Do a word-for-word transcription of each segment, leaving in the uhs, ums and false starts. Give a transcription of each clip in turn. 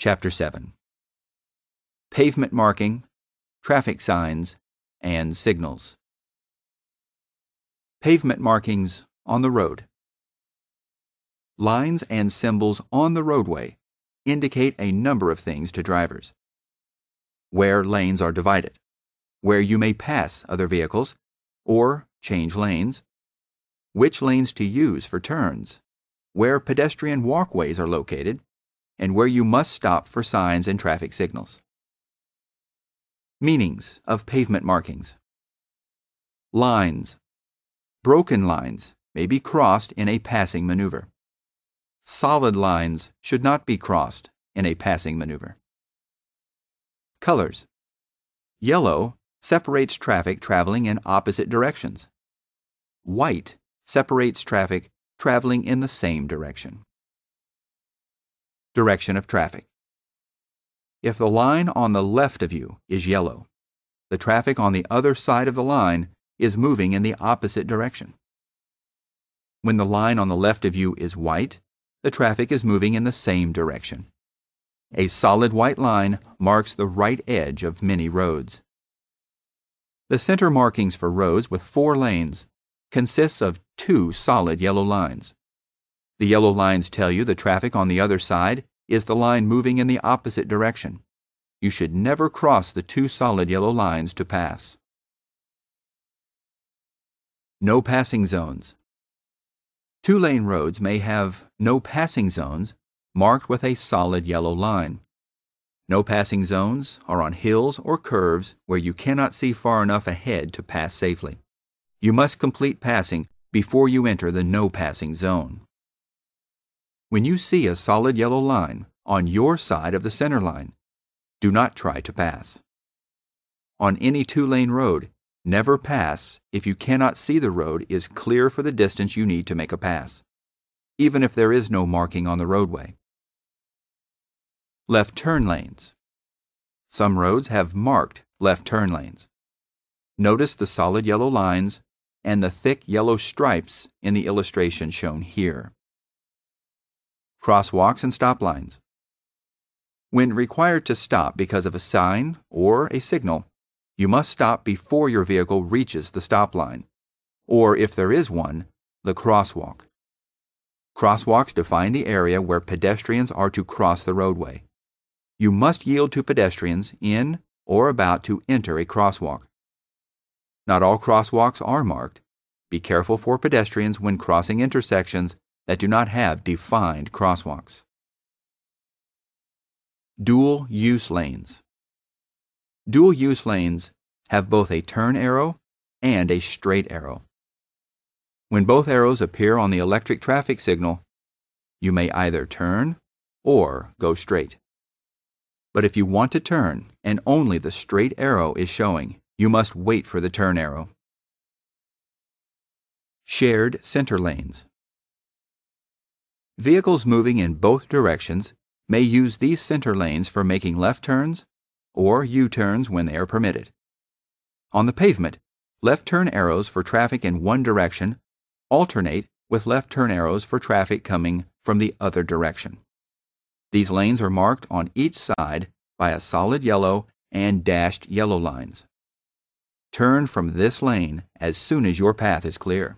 Chapter seven. Pavement marking, traffic signs, and signals. Pavement markings on the road. Lines and symbols on the roadway indicate a number of things to drivers. Where lanes are divided, where you may pass other vehicles or change lanes, which lanes to use for turns, where pedestrian walkways are located, and where you must stop for signs and traffic signals. Meanings of pavement markings. Lines. Broken lines may be crossed in a passing maneuver. Solid lines should not be crossed in a passing maneuver. Colors. Yellow separates traffic traveling in opposite directions. White separates traffic traveling in the same direction. Direction of traffic. If the line on the left of you is yellow, the traffic on the other side of the line is moving in the opposite direction. When the line on the left of you is white, the traffic is moving in the same direction. A solid white line marks the right edge of many roads. The center markings for roads with four lanes consists of two solid yellow lines. The yellow lines tell you the traffic on the other side is the line moving in the opposite direction. You should never cross the two solid yellow lines to pass. No passing zones. Two-lane roads may have no passing zones marked with a solid yellow line. No passing zones are on hills or curves where you cannot see far enough ahead to pass safely. You must complete passing before you enter the no passing zone. When you see a solid yellow line on your side of the center line, do not try to pass. On any two-lane road, never pass if you cannot see the road is clear for the distance you need to make a pass, even if there is no marking on the roadway. Left turn lanes. Some roads have marked left turn lanes. Notice the solid yellow lines and the thick yellow stripes in the illustration shown here. Crosswalks and stop lines. When required to stop because of a sign or a signal, you must stop before your vehicle reaches the stop line, or if there is one, the crosswalk. Crosswalks define the area where pedestrians are to cross the roadway. You must yield to pedestrians in or about to enter a crosswalk. Not all crosswalks are marked. Be careful for pedestrians when crossing intersections that do not have defined crosswalks. Dual-use lanes. Dual-use lanes have both a turn arrow and a straight arrow. When both arrows appear on the electric traffic signal, you may either turn or go straight. But if you want to turn and only the straight arrow is showing, you must wait for the turn arrow. Shared center lanes. Vehicles moving in both directions may use these center lanes for making left turns or U-turns when they are permitted. On the pavement, left turn arrows for traffic in one direction alternate with left turn arrows for traffic coming from the other direction. These lanes are marked on each side by a solid yellow and dashed yellow lines. Turn from this lane as soon as your path is clear.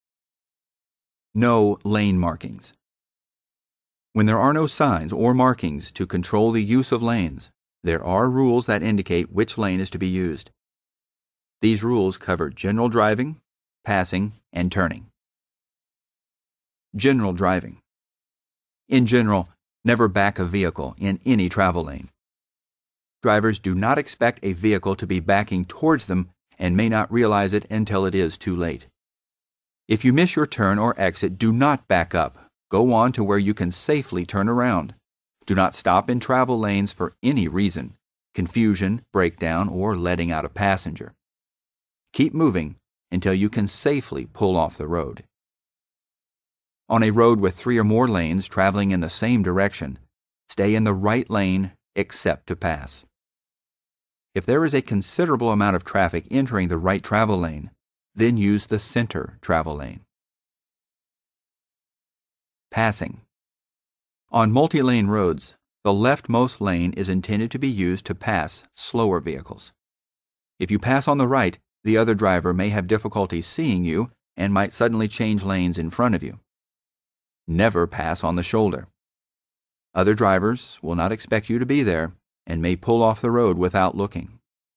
No lane markings. When there are no signs or markings to control the use of lanes, there are rules that indicate which lane is to be used. These rules cover general driving, passing, and turning. General driving. In general, never back a vehicle in any travel lane. Drivers do not expect a vehicle to be backing towards them and may not realize it until it is too late. If you miss your turn or exit, do not back up. Go on to where you can safely turn around. Do not stop in travel lanes for any reason, confusion, breakdown, or letting out a passenger. Keep moving until you can safely pull off the road. On a road with three or more lanes traveling in the same direction, stay in the right lane except to pass. If there is a considerable amount of traffic entering the right travel lane, then use the center travel lane. Passing. On multi-lane roads, the leftmost lane is intended to be used to pass slower vehicles. If you pass on the right, the other driver may have difficulty seeing you and might suddenly change lanes in front of you. Never pass on the shoulder. Other drivers will not expect you to be there and may pull off the road without looking.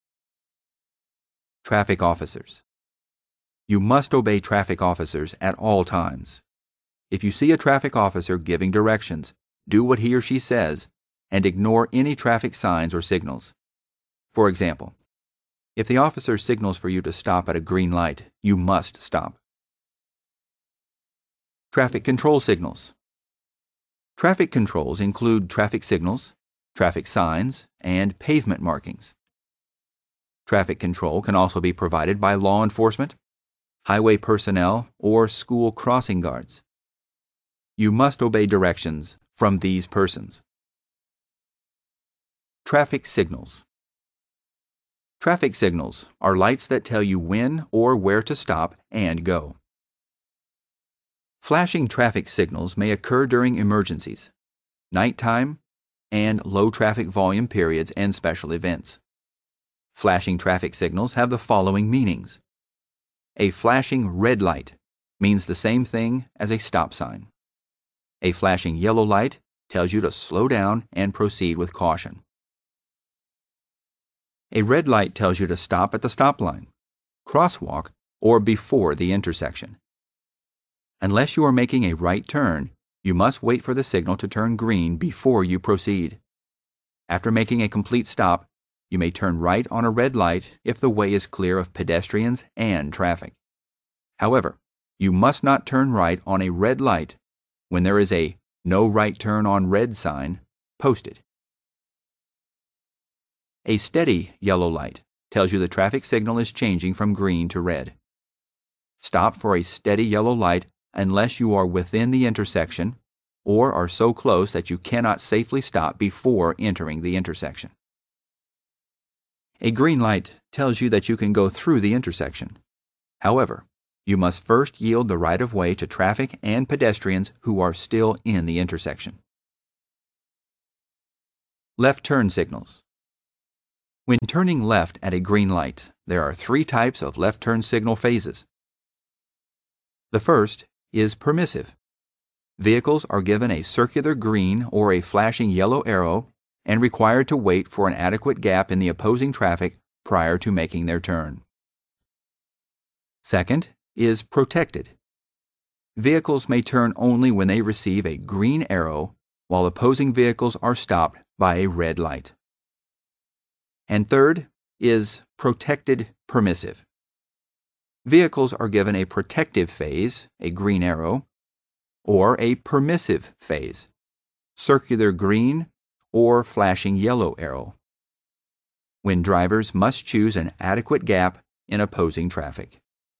Traffic officers. You must obey traffic officers at all times. If you see a traffic officer giving directions, do what he or she says and ignore any traffic signs or signals. For example, if the officer signals for you to stop at a green light, you must stop. Traffic control signals. Traffic controls include traffic signals, traffic signs, and pavement markings. Traffic control can also be provided by law enforcement, highway personnel, or school crossing guards. You must obey directions from these persons. Traffic signals. Traffic signals are lights that tell you when or where to stop and go. Flashing traffic signals may occur during emergencies, nighttime, and low traffic volume periods and special events. Flashing traffic signals have the following meanings. A flashing red light means the same thing as a stop sign. A flashing yellow light tells you to slow down and proceed with caution. A red light tells you to stop at the stop line, crosswalk, or before the intersection. Unless you are making a right turn, you must wait for the signal to turn green before you proceed. After making a complete stop, you may turn right on a red light if the way is clear of pedestrians and traffic. However, you must not turn right on a red light when there is a "No Right Turn on Red" sign posted. A steady yellow light tells you the traffic signal is changing from green to red. Stop for a steady yellow light unless you are within the intersection or are so close that you cannot safely stop before entering the intersection. A green light tells you that you can go through the intersection. However, you must first yield the right-of-way to traffic and pedestrians who are still in the intersection. Left turn signals. When turning left at a green light, there are three types of left turn signal phases. The first is permissive. Vehicles are given a circular green or a flashing yellow arrow and required to wait for an adequate gap in the opposing traffic prior to making their turn. Second is protected. Vehicles may turn only when they receive a green arrow, while opposing vehicles are stopped by a red light. And third is protected permissive. Vehicles are given a protective phase, a green arrow, or a permissive phase, circular green or flashing yellow arrow, when drivers must choose an adequate gap in opposing traffic.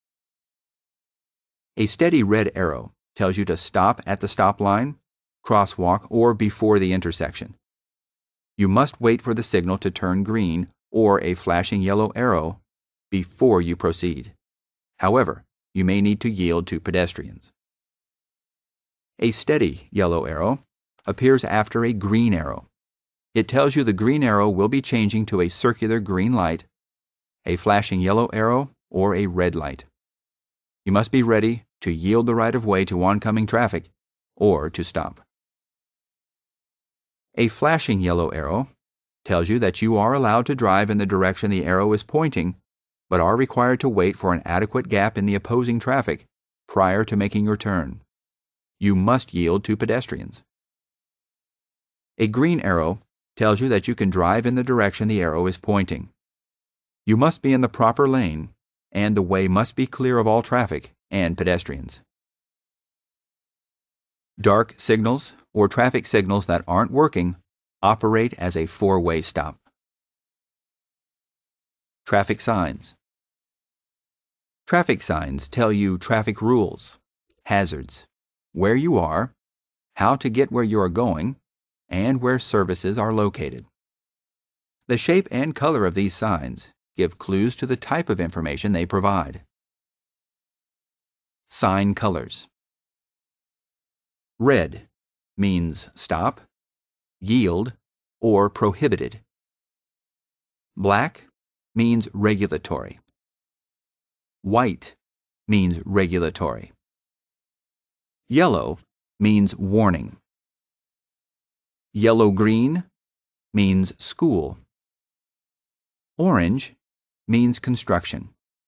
A steady red arrow tells you to stop at the stop line, crosswalk, or before the intersection. You must wait for the signal to turn green or a flashing yellow arrow before you proceed. However, you may need to yield to pedestrians. A steady yellow arrow appears after a green arrow. It tells you the green arrow will be changing to a circular green light, a flashing yellow arrow, or a red light. You must be ready to yield the right-of-way to oncoming traffic or to stop. A flashing yellow arrow tells you that you are allowed to drive in the direction the arrow is pointing, but are required to wait for an adequate gap in the opposing traffic prior to making your turn. You must yield to pedestrians. A green arrow tells you that you can drive in the direction the arrow is pointing. You must be in the proper lane, and the way must be clear of all traffic and pedestrians. Dark signals, or traffic signals that aren't working, operate as a four-way stop. Traffic signs. Traffic signs tell you traffic rules, hazards, where you are, how to get where you are going, and where services are located. The shape and color of these signs give clues to the type of information they provide. Sign colors. Red means stop, yield, or prohibited. Black means regulatory. White means regulatory. Yellow means warning. Yellow-green means school. Orange means construction.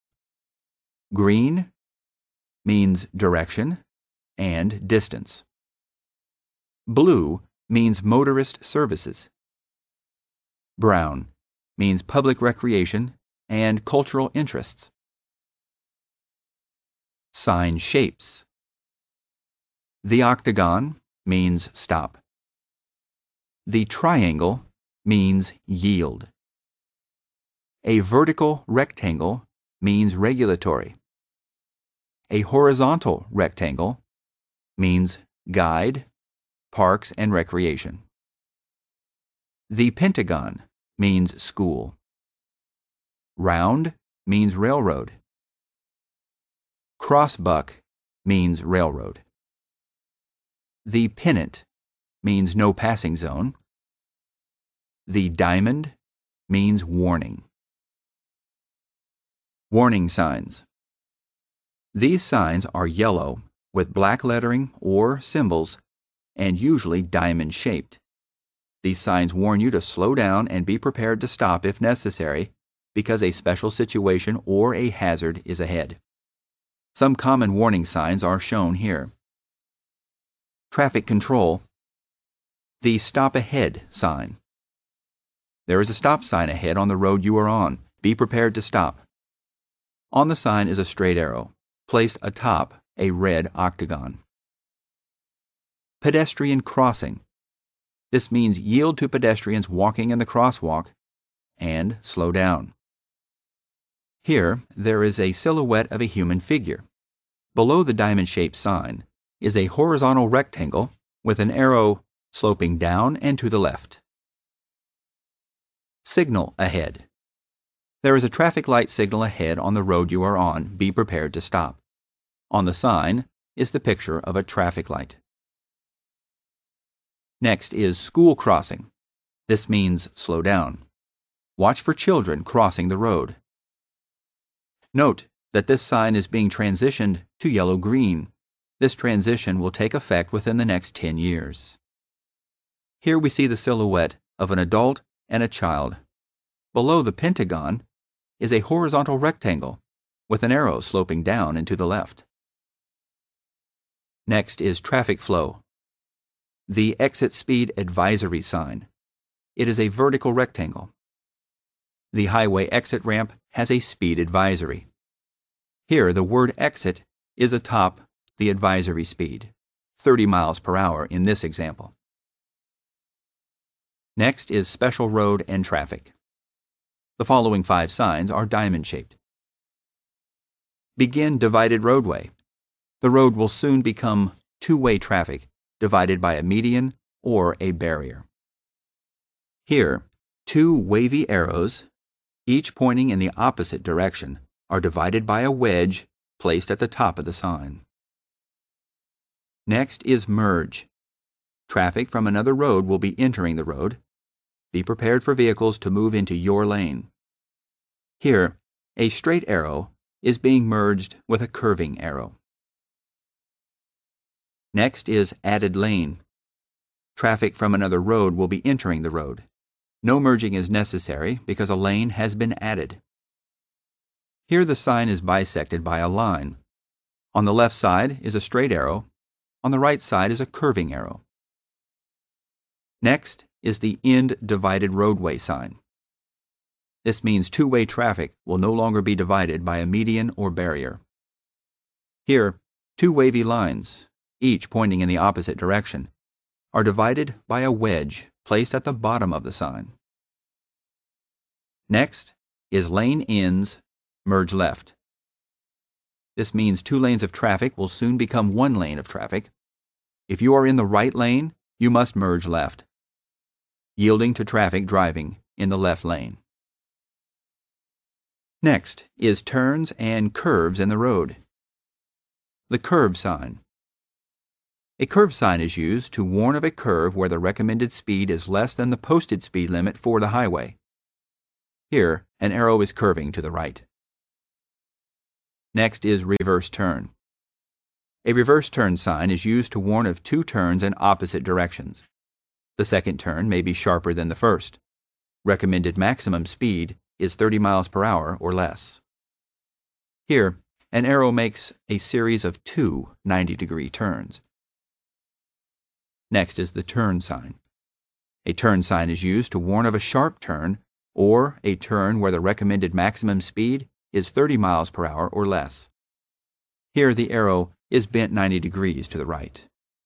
Green means direction and distance. Blue means motorist services. Brown means public recreation and cultural interests. Sign shapes. The octagon means stop. The triangle means yield. A vertical rectangle means regulatory. A horizontal rectangle means guide, parks and recreation. The pentagon means school. Round means railroad. Crossbuck means railroad. The pennant means no passing zone. The diamond means warning. Warning signs. These signs are yellow with black lettering or symbols and usually diamond-shaped. These signs warn you to slow down and be prepared to stop if necessary because a special situation or a hazard is ahead. Some common warning signs are shown here. Traffic control. The stop ahead sign. There is a stop sign ahead on the road you are on. Be prepared to stop. On the sign is a straight arrow, placed atop a red octagon. Pedestrian crossing. This means yield to pedestrians walking in the crosswalk and slow down. Here, there is a silhouette of a human figure. Below the diamond-shaped sign is a horizontal rectangle with an arrow sloping down and to the left. Signal ahead. There is a traffic light signal ahead on the road you are on. Be prepared to stop. On the sign is the picture of a traffic light. Next is school crossing. This means slow down. Watch for children crossing the road. Note that this sign is being transitioned to yellow-green. This transition will take effect within the next ten years. Here we see the silhouette of an adult and a child. Below the pentagon is a horizontal rectangle with an arrow sloping down and to the left. Next is traffic flow. The exit speed advisory sign. It is a vertical rectangle. The highway exit ramp has a speed advisory. Here, the word exit is atop the advisory speed, thirty miles per hour in this example. Next is special road and traffic. The following five signs are diamond-shaped. Begin divided roadway. The road will soon become two-way traffic, divided by a median or a barrier. Here, two wavy arrows, each pointing in the opposite direction, are divided by a wedge placed at the top of the sign. Next is merge. Traffic from another road will be entering the road. Be prepared for vehicles to move into your lane. Here, a straight arrow is being merged with a curving arrow. Next is added lane. Traffic from another road will be entering the road. No merging is necessary because a lane has been added. Here the sign is bisected by a line. On the left side is a straight arrow. On the right side is a curving arrow. Next is the end divided roadway sign. This means two-way traffic will no longer be divided by a median or barrier. Here, two wavy lines, each pointing in the opposite direction, are divided by a wedge placed at the bottom of the sign. Next is lane ends, merge left. This means two lanes of traffic will soon become one lane of traffic. If you are in the right lane, you must merge left, yielding to traffic driving in the left lane. Next is turns and curves in the road. The curb sign. A curve sign is used to warn of a curve where the recommended speed is less than the posted speed limit for the highway. Here, an arrow is curving to the right. Next is reverse turn. A reverse turn sign is used to warn of two turns in opposite directions. The second turn may be sharper than the first. Recommended maximum speed is thirty miles per hour or less. Here, an arrow makes a series of two ninety-degree turns. Next is the turn sign. A turn sign is used to warn of a sharp turn or a turn where the recommended maximum speed is thirty miles per hour or less. Here the arrow is bent ninety degrees to the right.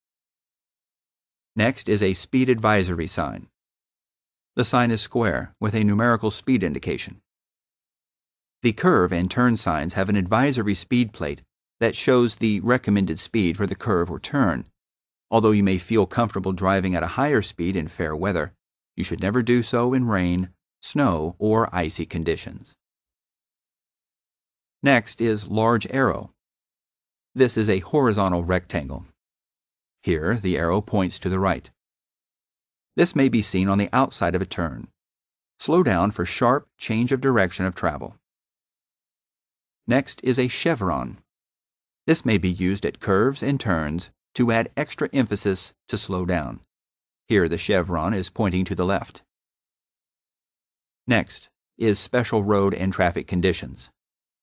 Next is a speed advisory sign. The sign is square with a numerical speed indication. The curve and turn signs have an advisory speed plate that shows the recommended speed for the curve or turn. Although you may feel comfortable driving at a higher speed in fair weather, you should never do so in rain, snow, or icy conditions. Next is large arrow. This is a horizontal rectangle. Here, the arrow points to the right. This may be seen on the outside of a turn. Slow down for sharp change of direction of travel. Next is a chevron. This may be used at curves and turns to add extra emphasis to slow down. Here the chevron is pointing to the left. Next is special road and traffic conditions.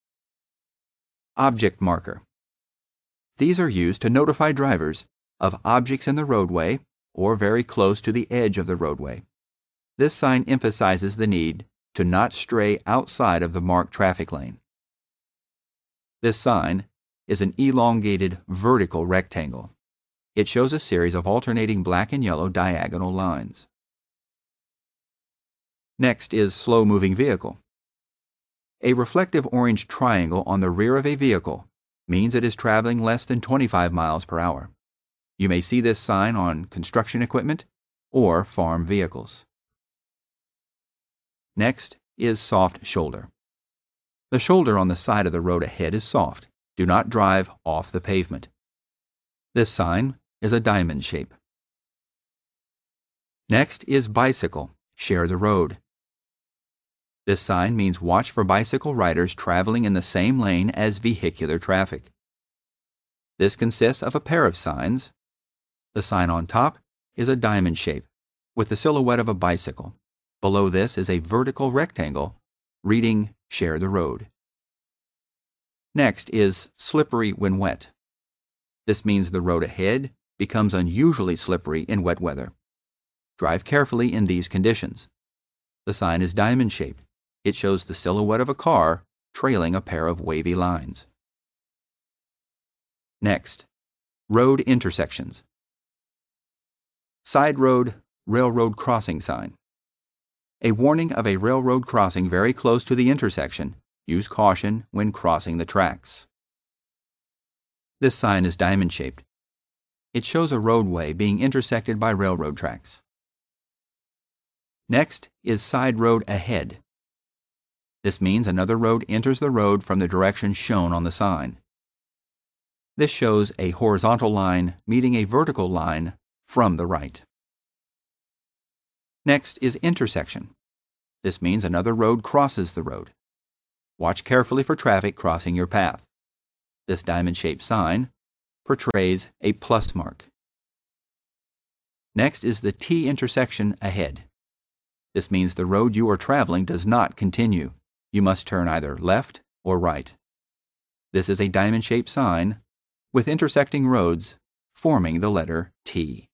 Object marker. These are used to notify drivers of objects in the roadway or very close to the edge of the roadway. This sign emphasizes the need to not stray outside of the marked traffic lane. This sign is an elongated vertical rectangle. It shows a series of alternating black and yellow diagonal lines. Next is slow-moving vehicle. A reflective orange triangle on the rear of a vehicle means it is traveling less than twenty-five miles per hour. You may see this sign on construction equipment or farm vehicles. Next is soft shoulder. The shoulder on the side of the road ahead is soft. Do not drive off the pavement. This sign is a diamond shape. Next is bicycle. Share the road. This sign means watch for bicycle riders traveling in the same lane as vehicular traffic. This consists of a pair of signs. The sign on top is a diamond shape with the silhouette of a bicycle. Below this is a vertical rectangle reading "Share the road." Next is slippery when wet. This means the road ahead becomes unusually slippery in wet weather. Drive carefully in these conditions. The sign is diamond shaped. It shows the silhouette of a car trailing a pair of wavy lines. Next, road intersections. Side road, railroad crossing sign. A warning of a railroad crossing very close to the intersection. Use caution when crossing the tracks. This sign is diamond shaped. It shows a roadway being intersected by railroad tracks. Next is side road ahead. This means another road enters the road from the direction shown on the sign. This shows a horizontal line meeting a vertical line from the right. Next is intersection. This means another road crosses the road. Watch carefully for traffic crossing your path. This diamond-shaped sign portrays a plus mark. Next is the T intersection ahead. This means the road you are traveling does not continue. You must turn either left or right. This is a diamond-shaped sign with intersecting roads forming the letter T.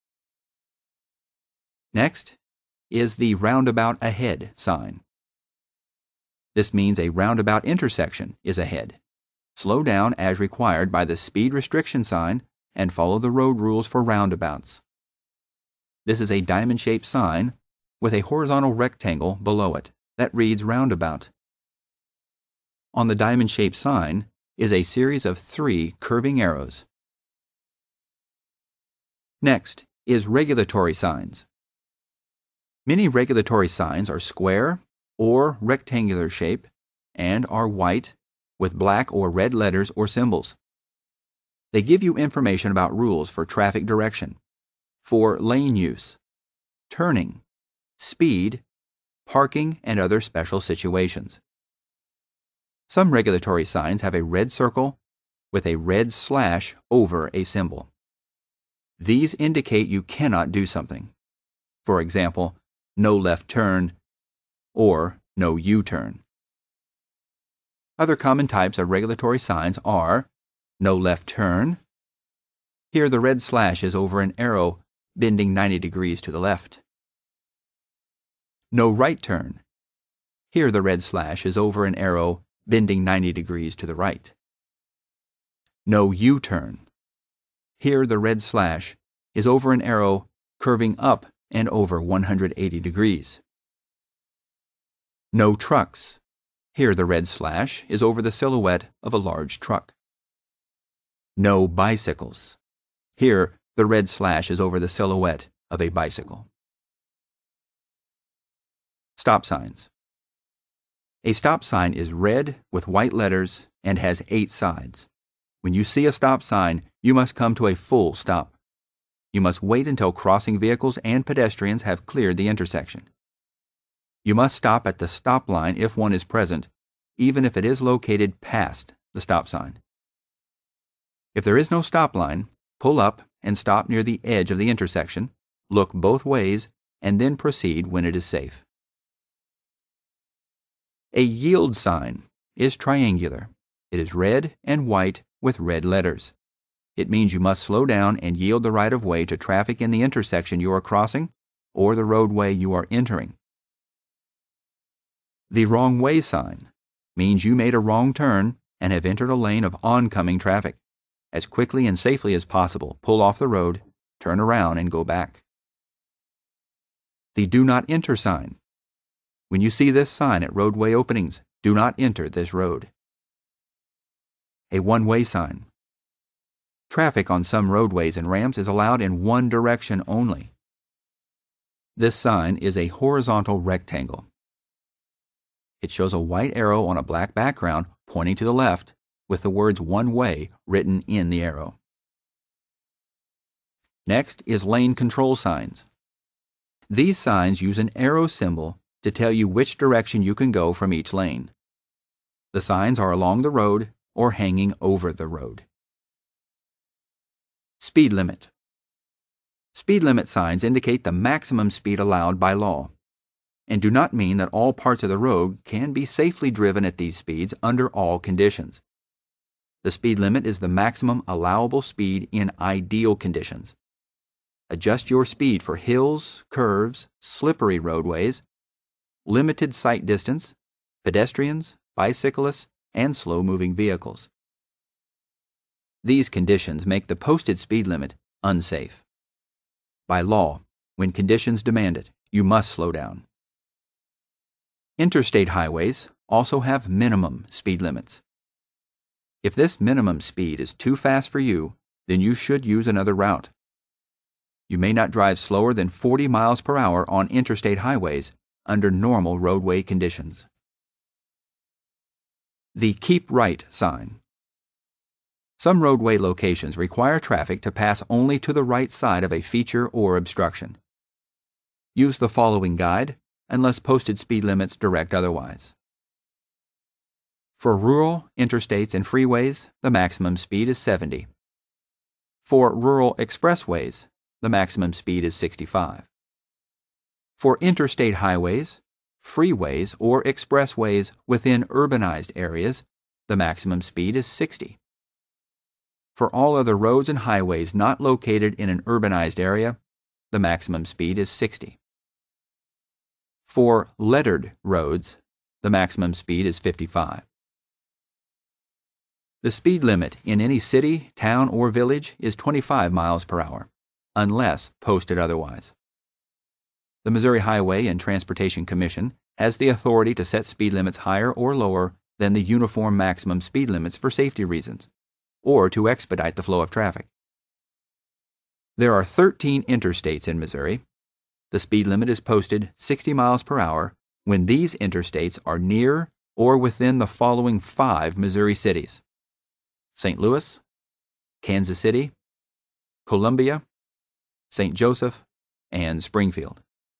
Next is the roundabout ahead sign. This means a roundabout intersection is ahead. Slow down as required by the speed restriction sign and follow the road rules for roundabouts. This is a diamond-shaped sign with a horizontal rectangle below it that reads roundabout. On the diamond-shaped sign is a series of three curving arrows. Next is regulatory signs. Many regulatory signs are square or rectangular shape and are white with black or red letters or symbols. They give you information about rules for traffic direction, for lane use, turning, speed, parking, and other special situations. Some regulatory signs have a red circle with a red slash over a symbol. These indicate you cannot do something. For example, no left turn or no U-turn. Other common types of regulatory signs are no left turn. Here the red slash is over an arrow bending ninety degrees to the left. No right turn. Here the red slash is over an arrow bending ninety degrees to the right. No U-turn. Here the red slash is over an arrow curving up and over one hundred eighty degrees. No trucks. Here the red slash is over the silhouette of a large truck. No bicycles. Here the red slash is over the silhouette of a bicycle. Stop signs. A stop sign is red with white letters and has eight sides. When you see a stop sign, you must come to a full stop. You must wait until crossing vehicles and pedestrians have cleared the intersection. You must stop at the stop line if one is present, even if it is located past the stop sign. If there is no stop line, pull up and stop near the edge of the intersection, look both ways, and then proceed when it is safe. A yield sign is triangular. It is red and white with red letters. It means you must slow down and yield the right-of-way to traffic in the intersection you are crossing or the roadway you are entering. The wrong way sign means you made a wrong turn and have entered a lane of oncoming traffic. As quickly and safely as possible, pull off the road, turn around, and go back. The do not enter sign. When you see this sign at roadway openings, do not enter this road. A one-way sign. Traffic on some roadways and ramps is allowed in one direction only. This sign is a horizontal rectangle. It shows a white arrow on a black background pointing to the left with the words one way written in the arrow. Next is lane control signs. These signs use an arrow symbol to tell you which direction you can go from each lane. The signs are along the road or hanging over the road. Speed limit. Speed limit signs indicate the maximum speed allowed by law, and do not mean that all parts of the road can be safely driven at these speeds under all conditions. The speed limit is the maximum allowable speed in ideal conditions. Adjust your speed for hills, curves, slippery roadways, limited sight distance, pedestrians, bicyclists, and slow-moving vehicles. These conditions make the posted speed limit unsafe. By law, when conditions demand it, you must slow down. Interstate highways also have minimum speed limits. If this minimum speed is too fast for you, then you should use another route. You may not drive slower than forty miles per hour on interstate highways under normal roadway conditions. The Keep Right sign. Some roadway locations require traffic to pass only to the right side of a feature or obstruction. Use the following guide unless posted speed limits direct otherwise. For rural, interstates, and freeways, the maximum speed is seventy. For rural expressways, the maximum speed is sixty-five. For interstate highways, freeways, or expressways within urbanized areas, the maximum speed is sixty. For all other roads and highways not located in an urbanized area, the maximum speed is sixty. For lettered roads, the maximum speed is fifty-five. The speed limit in any city, town, or village is twenty-five miles per hour, unless posted otherwise. The Missouri Highway and Transportation Commission has the authority to set speed limits higher or lower than the uniform maximum speed limits for safety reasons, or to expedite the flow of traffic. There are thirteen interstates in Missouri. The speed limit is posted sixty miles per hour when these interstates are near or within the following five Missouri cities: Saint Louis, Kansas City, Columbia, Saint Joseph, and Springfield.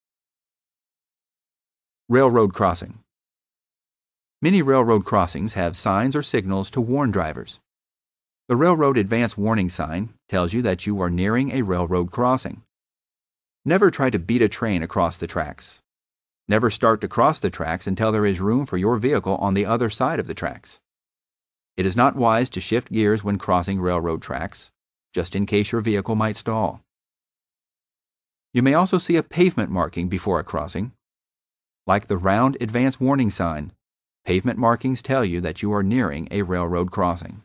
Railroad crossing. Many railroad crossings have signs or signals to warn drivers. The Railroad Advance Warning sign tells you that you are nearing a railroad crossing. Never try to beat a train across the tracks. Never start to cross the tracks until there is room for your vehicle on the other side of the tracks. It is not wise to shift gears when crossing railroad tracks, just in case your vehicle might stall. You may also see a pavement marking before a crossing. Like the round advance warning sign, pavement markings tell you that you are nearing a railroad crossing.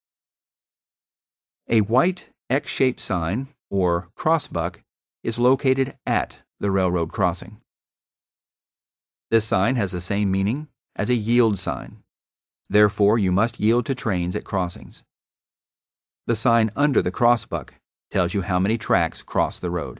A white X-shaped sign, or crossbuck, is located at the railroad crossing. This sign has the same meaning as a yield sign. Therefore, you must yield to trains at crossings. The sign under the crossbuck tells you how many tracks cross the road.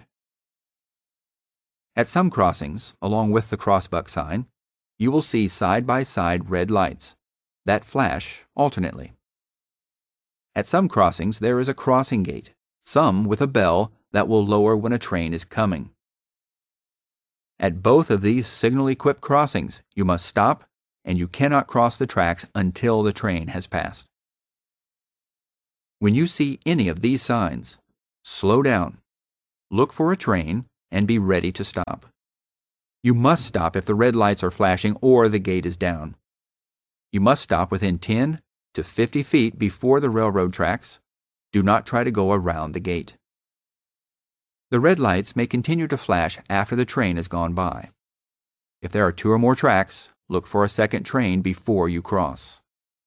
At some crossings, along with the crossbuck sign, you will see side-by-side red lights that flash alternately. At some crossings, there is a crossing gate, some with a bell that will lower when a train is coming. At both of these signal-equipped crossings, you must stop, and you cannot cross the tracks until the train has passed. When you see any of these signs, slow down, look for a train, and be ready to stop. You must stop if the red lights are flashing or the gate is down. You must stop within ten to fifty feet before the railroad tracks. Do not try to go around the gate. The red lights may continue to flash after the train has gone by. If there are two or more tracks, look for a second train before you cross.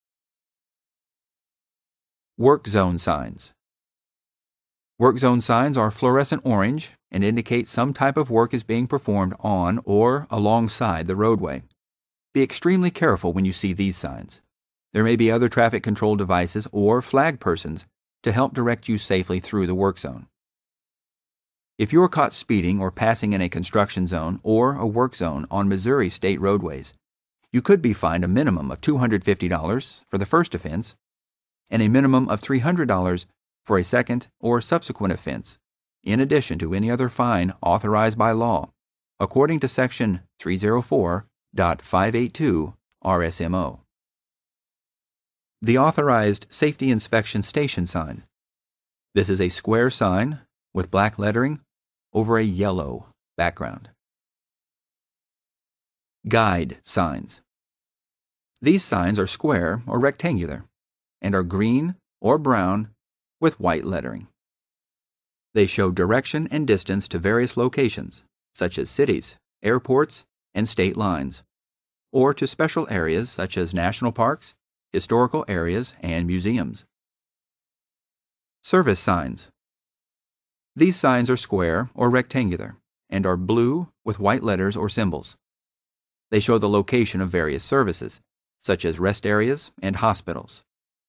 Work zone signs. Work zone signs are fluorescent orange and indicate some type of work is being performed on or alongside the roadway. Be extremely careful when you see these signs. There may be other traffic control devices or flag persons to help direct you safely through the work zone. If you are caught speeding or passing in a construction zone or a work zone on Missouri state roadways, you could be fined a minimum of two hundred fifty dollars for the first offense and a minimum of three hundred dollars for a second or subsequent offense, in addition to any other fine authorized by law, according to Section three oh four point five eighty-two R S M O. The Authorized Safety Inspection Station sign. This is a square sign with black lettering over a yellow background. Guide signs. These signs are square or rectangular and are green or brown with white lettering. They show direction and distance to various locations, such as cities, airports, and state lines, or to special areas such as national parks, historical areas, and museums. Service signs. These signs are square or rectangular and are blue with white letters or symbols. They show the location of various services, such as rest areas and hospitals.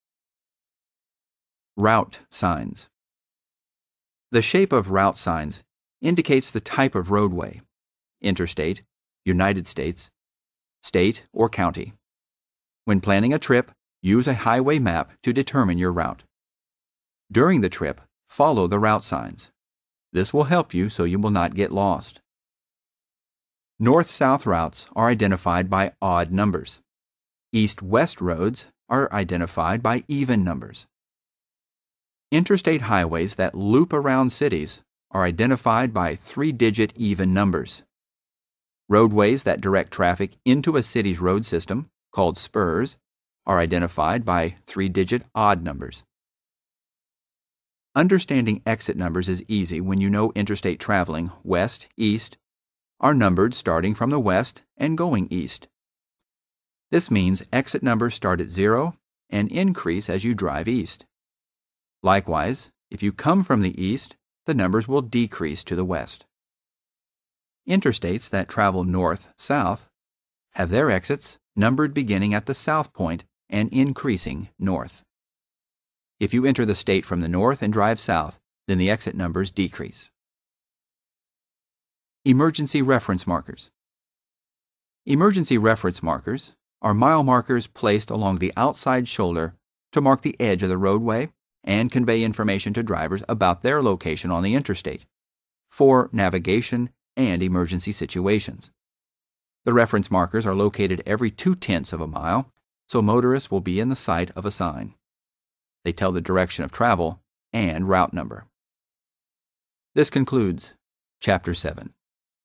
Route signs. The shape of route signs indicates the type of roadway: interstate, United States, state, or county. When planning a trip, use a highway map to determine your route. During the trip, follow the route signs. This will help you so you will not get lost. North-south routes are identified by odd numbers. East-west roads are identified by even numbers. Interstate highways that loop around cities are identified by three-digit even numbers. Roadways that direct traffic into a city's road system, called spurs, are identified by three-digit odd numbers. Understanding exit numbers is easy when you know interstate traveling west, east, are numbered starting from the west and going east. This means exit numbers start at zero and increase as you drive east. Likewise, if you come from the east, the numbers will decrease to the west. Interstates that travel north-south have their exits numbered beginning at the south point and increasing north. If you enter the state from the north and drive south, then the exit numbers decrease. Emergency reference markers. Emergency reference markers are mile markers placed along the outside shoulder to mark the edge of the roadway and convey information to drivers about their location on the interstate for navigation and emergency situations. The reference markers are located every two-tenths of a mile, so motorists will be in the sight of a sign. They tell the direction of travel and route number. This concludes Chapter seven.